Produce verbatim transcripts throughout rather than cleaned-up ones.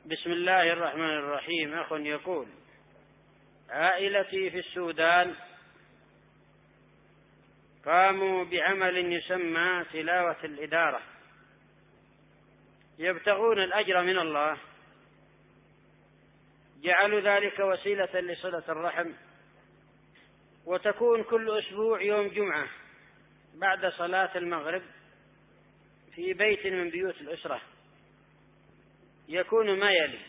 بسم الله الرحمن الرحيم. أخ يقول: عائلتي في السودان قاموا بعمل يسمى تلاوة الإدارة، يبتغون الأجر من الله، جعلوا ذلك وسيلة لصلة الرحم، وتكون كل أسبوع يوم جمعة بعد صلاة المغرب في بيت من بيوت الأسرة. يكون ما يلي: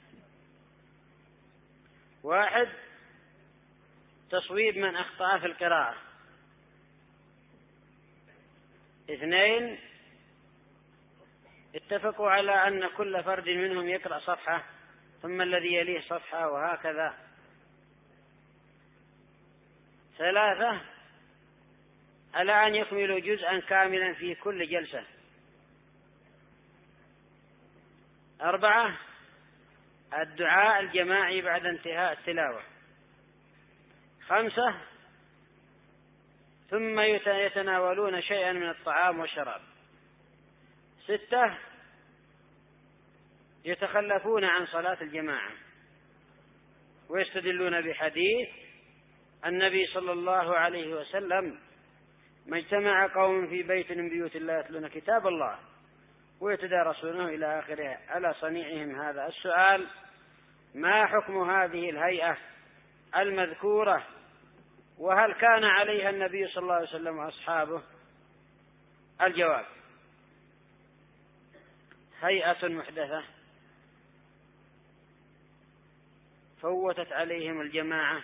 واحد، تصويب من أخطأ في القراءة. اثنين، اتفقوا على أن كل فرد منهم يقرأ صفحة ثم الذي يليه صفحة وهكذا. ثلاثة، على أن يكملوا جزءا كاملا في كل جلسة. أربعة، الدعاء الجماعي بعد انتهاء التلاوة. خمسة، ثم يتناولون شيئا من الطعام والشراب. ستة، يتخلفون عن صلاة الجماعة ويستدلون بحديث النبي صلى الله عليه وسلم: ما اجتمع قوم في بيت من بيوت الله يتلون كتاب الله ويتدارسونه إلى آخره على صنيعهم هذا. السؤال: ما حكم هذه الهيئة المذكورة؟ وهل كان عليها النبي صلى الله عليه وسلم وأصحابه؟ الجواب: هيئة محدثة فوتت عليهم الجماعة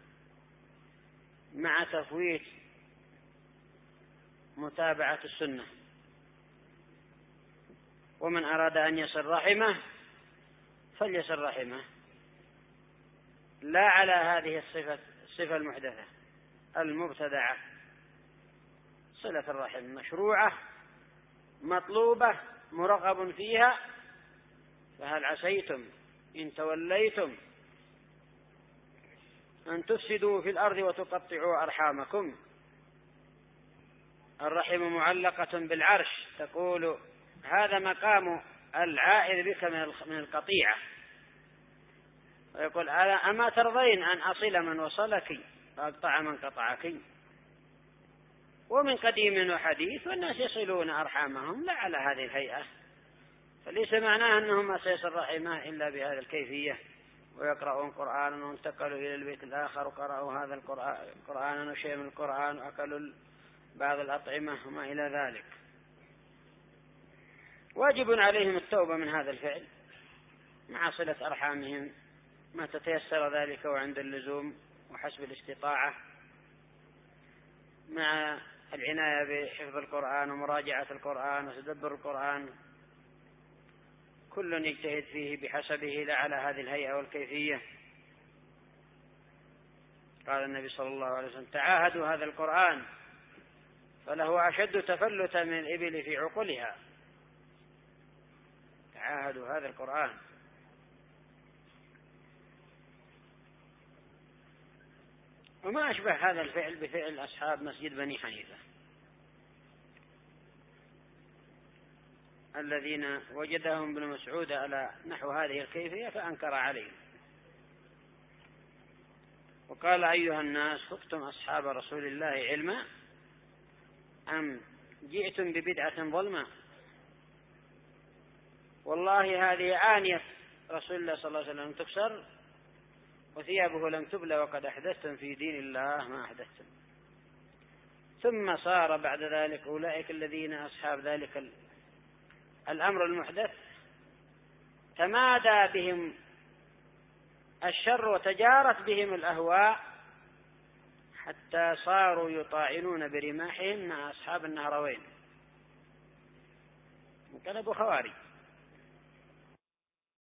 مع تفويت متابعة السنة. ومن أراد أن يصل رحمه فليصل رحمه، لا على هذه الصفة الصفة المحدثة المبتدعة. صلة الرحم مشروعة مطلوبة مرغب فيها، فهل عسيتم إن توليتم أن تفسدوا في الأرض وتقطعوا أرحامكم؟ الرحم معلقة بالعرش، تقول: هذا مقام العائذ بك من القطيعة. ويقول: أما ترضين أن أصل من وصلك وأقطع من قطعك؟ ومن قديم وحديث والناس يصلون أرحامهم لا على هذه الهيئة. فليس معناه أنهم ما سيصل رحمه إلا بهذه الكيفية، ويقرؤون قرآنا وانتقلوا إلى البيت الآخر وقرأوا هذا القرآن وشيء من القرآن وأكلوا بعض الأطعمة وما إلى ذلك. واجب عليهم التوبة من هذا الفعل مع صلة أرحامهم ما تتيسر ذلك وعند اللزوم وحسب الاستطاعة، مع العناية بحفظ القرآن ومراجعة القرآن وتدبر القرآن. كل يجتهد فيه بحسبه لا على هذه الهيئة والكيفية. قال النبي صلى الله عليه وسلم: تعاهدوا هذا القرآن فله أشد تفلتا من الإبل في عقلها. تعاهدوا هذا القرآن. وما أشبه هذا الفعل بفعل أصحاب مسجد بني حنيفة الذين وجدهم ابن مسعود على نحو هذه الكيفية فأنكر عليهم وقال: أيها الناس، فقتم أصحاب رسول الله علما أم جئتم ببدعة ظلمة؟ والله هذه آنية رسول الله صلى الله عليه وسلم تكسر وثيابه لم تبلى وقد أحدثتم في دين الله ما أحدثتم. ثم صار بعد ذلك أولئك الذين أصحاب ذلك الأمر المحدث تمادى بهم الشر وتجارت بهم الأهواء حتى صاروا يطاعنون برماحهم مع أصحاب النهروين، انقلبوا خوارج.